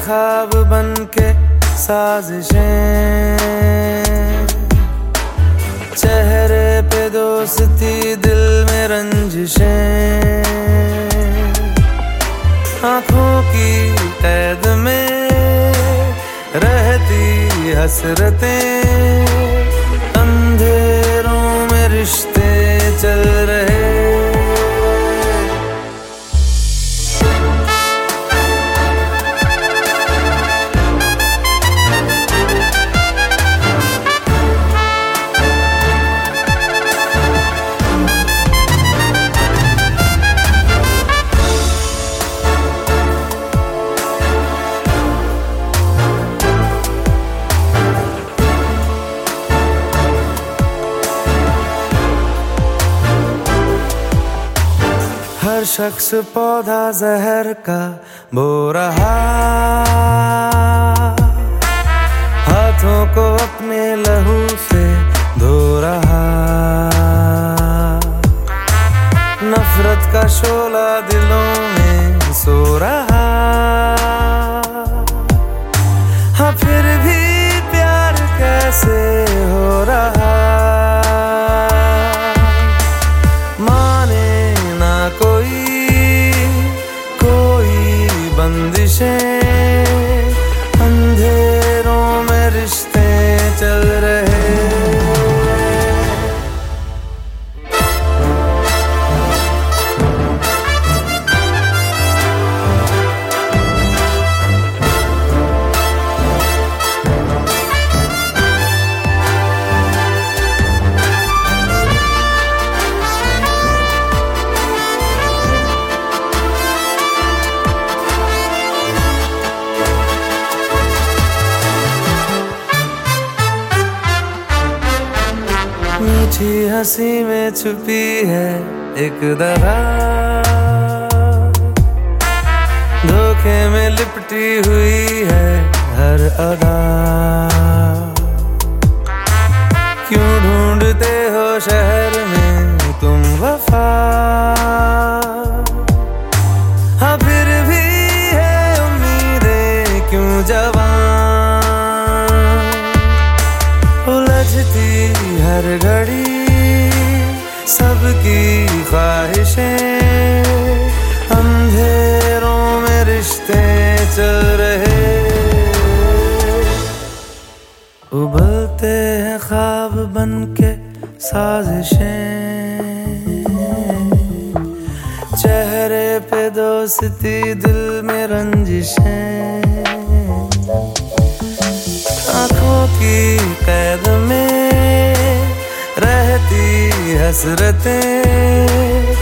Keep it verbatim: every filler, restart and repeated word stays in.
ख्वाब बन के साजिशें, चेहरे पे दोस्ती दिल में रंजिशें, आंखों की कैद में रहती हसरतें, अंधेरों में रिश्ते चल रहे। हर शख्स पौधा जहर का बो रहा, हाथों को अपने लहू से धो रहा, नफरत का शोला दिलों में सो रहा। हाँ फिर भी प्यार कैसे हो रहा, बंदिशें, अंधेरों में रिश्ते चल रहे। मीठी हंसी में छुपी है एक दरार, धोखे में लिपटी हुई है हर अदा। क्यों ढूंढते हो शहर में तुम वफा, हाँ फिर भी है उम्मीदें क्यों जवां, उलझती हर घड़ी सबकी ख्वाहिशें, अंधेरों में रिश्ते चल रहे। उबलते हैं ख्वाब बन के साजिशें, चेहरे पे दोस्ती दिल में रंजिशें, आंखों की कैद में रहती हसरतें,